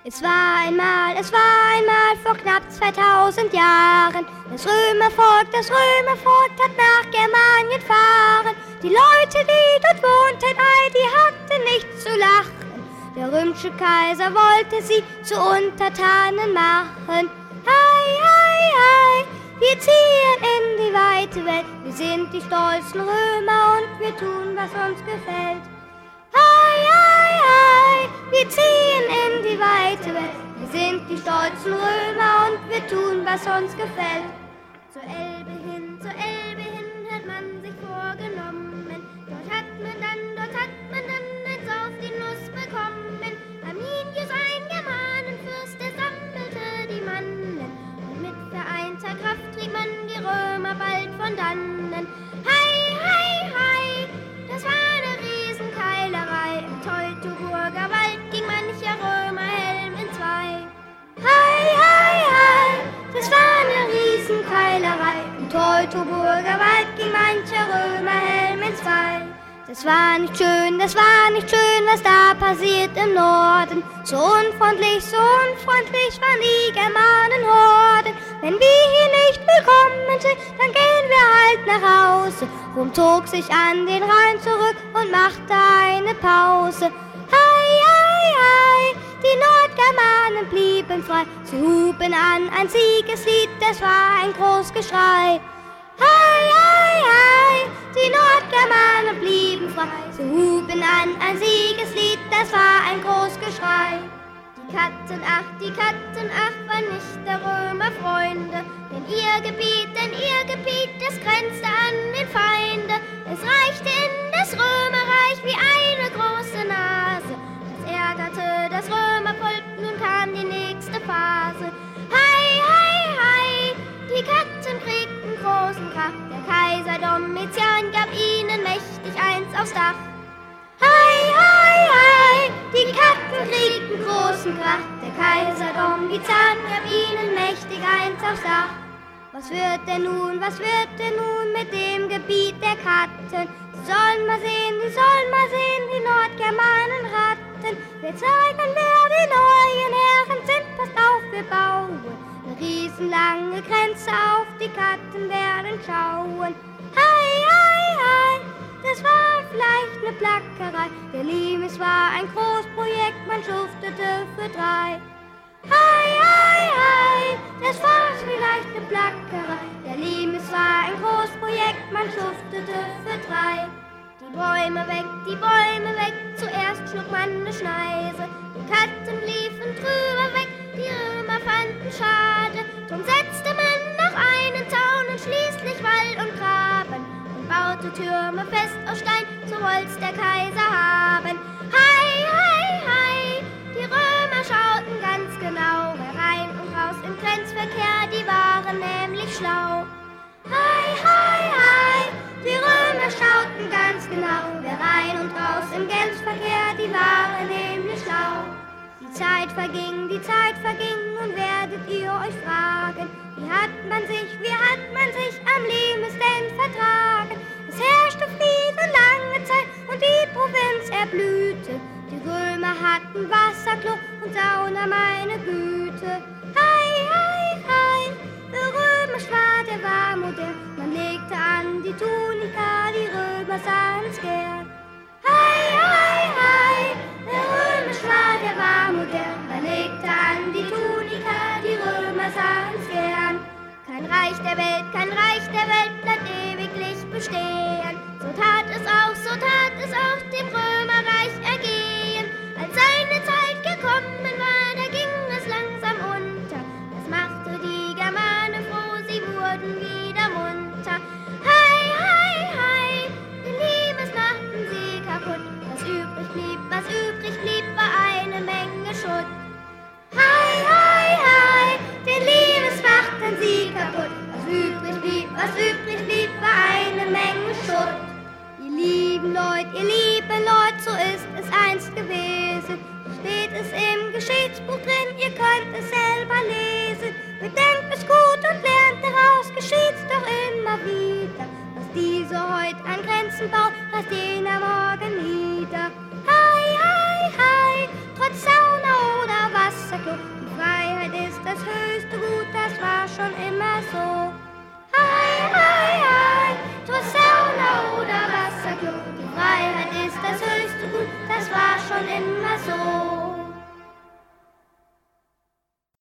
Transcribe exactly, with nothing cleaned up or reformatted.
Es war einmal, es war einmal vor knapp zweitausend Jahren. Das Römervolk, das Römervolk hat nach Germanien fahren. Die Leute, die dort wohnten, ei, die hatten nichts zu lachen. Der römische Kaiser wollte sie zu Untertanen machen. Hei, hei, hei, wir ziehen in die weite Welt. Wir sind die stolzen Römer und wir tun, was uns gefällt. Hei, hei, hei, wir ziehen in die weite Welt. Wir sind die stolzen Römer und wir tun, was uns gefällt. Zur Elbe hin, zur Elbe hin hat man sich vorgenommen. Dort hat man dann, dort hat man dann eins auf die Nuss bekommen. Arminius, ein Germanenfürst, der sammelte die Mannen. Und mit vereinter Kraft trieb man die Römer bald von dannen. Hei, hei, hei, das war eine Riesenkeilerei. Im Teutoburger Wald ging mancher Römerhelm in zwei. Hei, hei, hei, das war eine Riesenkeilerei. Im Teutoburger Wald ging mancher Römerhelm in zwei. Das war nicht schön, das war nicht schön, was da passiert im Norden. So unfreundlich, so unfreundlich waren die Germanenhorden. Wenn wir hier nicht willkommen sind, dann gehen wir halt nach Hause. Rom zog sich an den Rhein zurück und machte eine Pause. Hei, hei, hei, die Nordgermanen blieben frei. Sie huben an ein Siegeslied, das war ein Großgeschrei. Hei, hei, hei, die Nordgermanen blieben frei. Sie huben an ein Siegeslied, das war ein Großgeschrei. Die Katzen, ach, die Katzen, ach, war nicht der Römer Freunde. Denn ihr Gebiet, denn ihr Gebiet, das grenzte an den Feinde. Es reichte in das Römerreich wie eine große Nase. Das ärgerte das Römervolk, nun kam die nächste Phase. Hei, hei, hei, die Katzen kriegten großen Krach. Der Kaiser Domitian gab ihnen mächtig eins aufs Dach. Hei, hei, hei, die Katzen kriegten großen Krach. Der Kaiser Domitian gab ihnen mächtig eins aufs Dach. Was wird denn nun, was wird denn nun mit dem Gebiet der Katzen? Sie sollen mal sehen, sie sollen mal sehen, die Nordgermanen Ratten. Wir zeigen, wer die neuen Herren sind, passt auf, wir bauen eine riesenlange Grenze auf, die Katzen werden schauen. Hei, hei, hei, das war vielleicht eine Plackerei. Der Limes war ein Großprojekt, man schuftete für drei. Hei, hei, hei, das war vielleicht eine Plackerei. Der Limes war ein Großprojekt, man schuftete für drei. Die Bäume weg, die Bäume weg, zuerst schlug man eine Schneise. Die Katzen liefen drüber weg, die Römer fanden schade. Drum setzte man noch einen Zaun und schließlich Wall und Graben und baute Türme fest aus Stein, so wollt's der Kaiser haben. Hei, hei, hei, die Römer schauten ganz genau, wer rein und raus im Grenzverkehr, die waren nämlich schlau. Hei, hei, hei, die Römer schauten ganz genau, wer rein und raus im Grenzverkehr, die waren nämlich schlau. Die Zeit verging, die Zeit verging, nun werdet ihr euch fragen, wie hat man sich, wie hat man sich am Limes denn vertragen? Es herrschte Frieden lange Zeit und die Provinz erblühte. Die Römer hatten Wasserklo und Sauna, meine Güte. Hei, hei, hei, der Römisch war, der war modern. Man legte an die Tunika, die Römer sahen's gern. Hei, hei, hei, der Römisch war, der war modern. Man legte an die Tunika, die Römer sahen's gern. Kein Reich der Welt, kein Reich der Welt bleibt ewiglich bestehen. So tat es auch, so tat es auch dem Römerreich ergehen. Als seine Zeit gekommen war, da ging es langsam unter. Das machte die Germanen froh, sie wurden wieder munter. Hei, hei, hei, den Limes machten sie kaputt. Was übrig blieb, was übrig blieb, war eine Menge Schutt. Hei, hei, hei, den Limes machten sie kaputt. Was übrig blieb, was übrig blieb, war eine Menge Schutt. Ihr lieben Leut, ihr lieben Leut, so ist es einst gewesen. So steht es im Geschichtsbuch drin, ihr könnt es selber lesen. Bedenkt es gut und lernt daraus, geschieht's doch immer wieder. Was diese heut an Grenzen baut,